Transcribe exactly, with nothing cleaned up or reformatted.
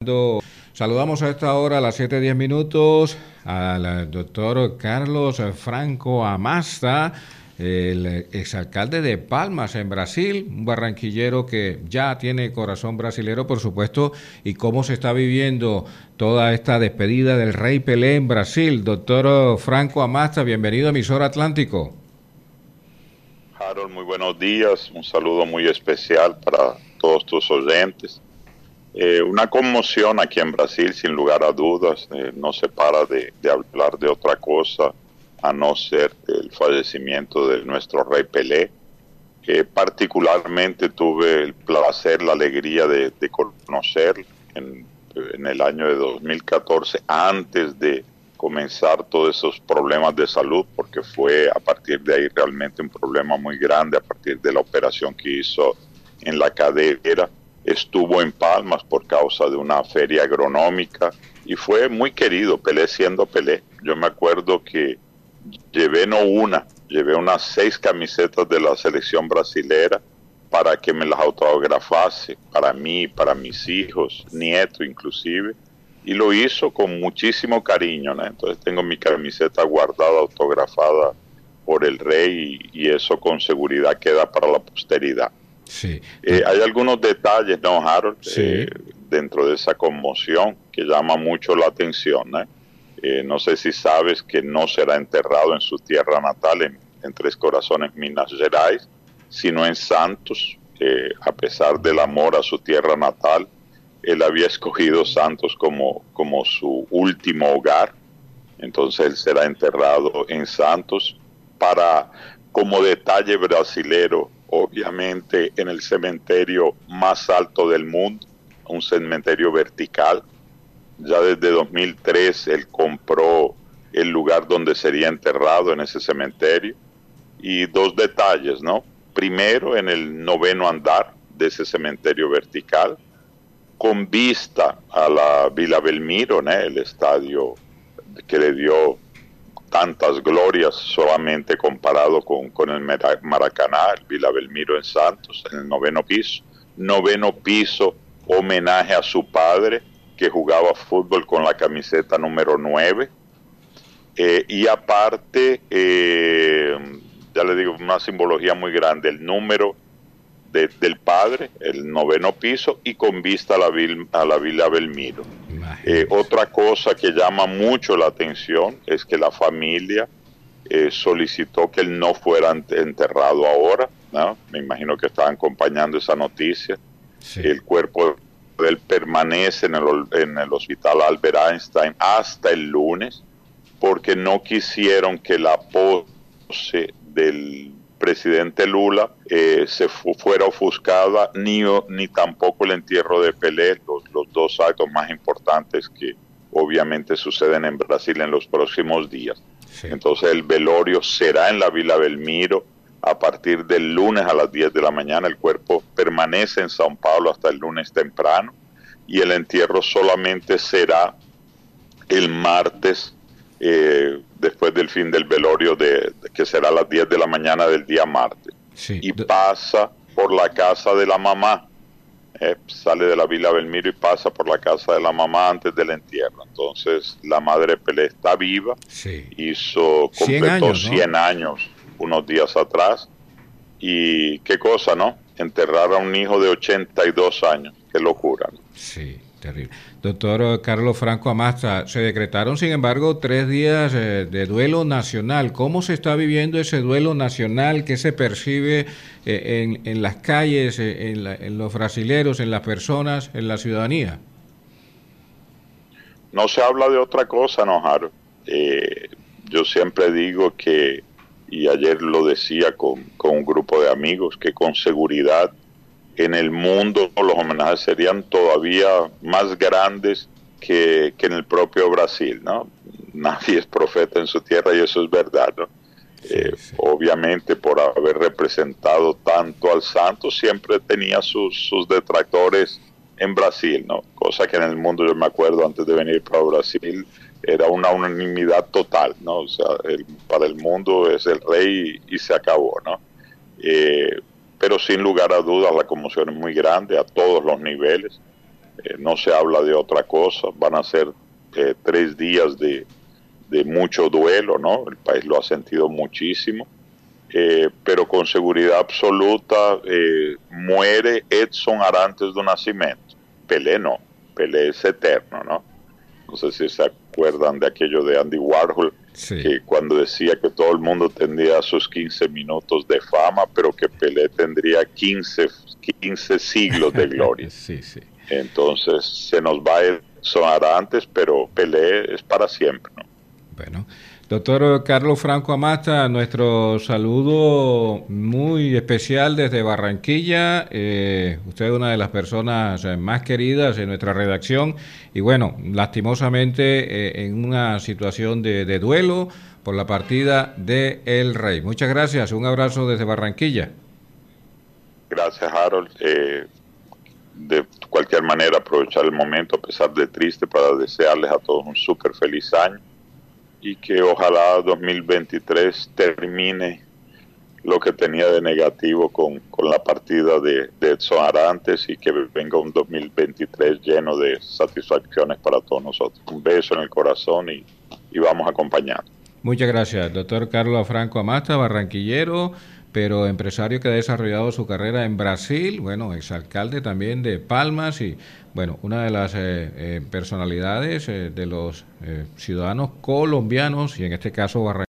Saludamos a esta hora, a las siete diez minutos, al doctor Carlos Franco Amasta, el exalcalde de Palmas en Brasil, un barranquillero que ya tiene corazón brasilero, por supuesto, y cómo se está viviendo toda esta despedida del Rey Pelé en Brasil. Doctor Franco Amasta, bienvenido a Emisora Atlántico. Harold, muy buenos días, un saludo muy especial para todos tus oyentes. Eh, una conmoción aquí en Brasil, sin lugar a dudas, eh, no se para de, de hablar de otra cosa a no ser el fallecimiento de nuestro Rey Pelé, que particularmente tuve el placer, la alegría de, de conocer en, en el año de dos mil catorce, antes de comenzar todos esos problemas de salud, porque fue a partir de ahí realmente un problema muy grande, a partir de la operación que hizo en la cadera. Estuvo en Palmas por causa de una feria agronómica y fue muy querido, Pelé siendo Pelé. Yo me acuerdo que llevé no una, llevé unas seis camisetas de la selección brasilera para que me las autografase, para mí, para mis hijos, nietos inclusive, y lo hizo con muchísimo cariño, ¿no? Entonces tengo mi camiseta guardada, autografada por el Rey, y, y eso con seguridad queda para la posteridad. Sí. Eh, hay algunos detalles, ¿no, Harold? Sí. Eh, dentro de esa conmoción que llama mucho la atención, ¿eh? Eh, no sé si sabes que no será enterrado en su tierra natal, en, en Tres Corazones, Minas Gerais, sino en Santos. Eh, a pesar del amor a su tierra natal, él había escogido Santos como, como su último hogar. Entonces él será enterrado en Santos para, como detalle brasilero, obviamente en el cementerio más alto del mundo, un cementerio vertical. Ya desde dos mil tres él compró el lugar donde sería enterrado en ese cementerio. Y dos detalles, ¿no? Primero, en el noveno andar de ese cementerio vertical, con vista a la Villa Belmiro, ¿no? El estadio que le dio tantas glorias, solamente comparado con, con el Maracaná, el Villa Belmiro en Santos, en el noveno piso. Noveno piso, homenaje a su padre, que jugaba fútbol con la camiseta número nueve. Eh, y aparte, eh, ya le digo, una simbología muy grande, el número de, del padre, el noveno piso, y con vista a la, a la Villa Belmiro. Eh, otra cosa que llama mucho la atención es que la familia eh, solicitó que él no fuera enterrado ahora, ¿no? Me imagino que estaban acompañando esa noticia. Sí. El cuerpo de él permanece en el, en el hospital Albert Einstein hasta el lunes, porque no quisieron que la pose del presidente Lula eh, se fu fuera ofuscada, ni, ni tampoco el entierro de Pelé, los, los dos actos más importantes que obviamente suceden en Brasil en los próximos días. Sí. Entonces el velorio será en la Villa Belmiro a partir del lunes a las diez de la mañana. El cuerpo permanece en São Paulo hasta el lunes temprano, y el entierro solamente será el martes, Eh, después del fin del velorio, de, de que será a las diez de la mañana del día martes. Sí. Y pasa por la casa de la mamá, eh, sale de la Villa Belmiro y pasa por la casa de la mamá antes del entierro. Entonces la madre Pelé está viva. Sí. Hizo, completó cien años unos días atrás, y qué cosa, ¿no? Enterrar a un hijo de ochenta y dos años, qué locura, ¿no? Sí. Terrible. Doctor Carlos Franco Amasta, se decretaron, sin embargo, tres días eh, de duelo nacional. ¿Cómo se está viviendo ese duelo nacional? ¿Qué se percibe eh, en, en las calles, eh, en, la, en los brasileros, en las personas, en la ciudadanía? No se habla de otra cosa, ¿no, Harold? Eh, yo siempre digo que, y ayer lo decía con, con un grupo de amigos, que con seguridad en el mundo los homenajes serían todavía más grandes que, que en el propio Brasil, ¿no? Nadie es profeta en su tierra, y eso es verdad, ¿no? Sí, eh, sí. Obviamente, por haber representado tanto al santo, siempre tenía sus, sus detractores en Brasil, ¿no? Cosa que en el mundo, yo me acuerdo, antes de venir para Brasil, era una unanimidad total, ¿no? O sea, el, para el mundo es el rey y, y se acabó, ¿no? Eh, pero sin lugar a dudas la conmoción es muy grande a todos los niveles. eh, no se habla de otra cosa. Van a ser eh, tres días de, de mucho duelo, ¿no? El país lo ha sentido muchísimo, eh, pero con seguridad absoluta eh, muere Edson Arantes do Nascimento. Pelé no, Pelé es eterno, ¿no? No sé si se acuerdan de aquello de Andy Warhol, sí, que cuando decía que todo el mundo tendría sus quince minutos de fama, pero que Pelé tendría quince, quince siglos de gloria. Sí, sí. Entonces se nos va Edson Arantes, pero Pelé es para siempre, ¿no? Bueno, doctor Carlos Franco Amasta, nuestro saludo muy especial desde Barranquilla. Eh, usted es una de las personas más queridas en nuestra redacción y bueno, lastimosamente eh, en una situación de, de duelo por la partida de El Rey. Muchas gracias, un abrazo desde Barranquilla. Gracias, Harold. Eh, de cualquier manera, aprovechar el momento, a pesar de triste, para desearles a todos un súper feliz año. Y que ojalá dos mil veintitrés termine lo que tenía de negativo con, con la partida de, de Edson Arantes y que venga un dos mil veintitrés lleno de satisfacciones para todos nosotros. Un beso en el corazón y, y vamos acompañando. Muchas gracias, doctor Carlos Franco Amasta, barranquillero, pero empresario que ha desarrollado su carrera en Brasil, bueno, exalcalde también de Palmas y, bueno, una de las eh, eh, personalidades eh, de los eh, ciudadanos colombianos y en este caso barranquilleros.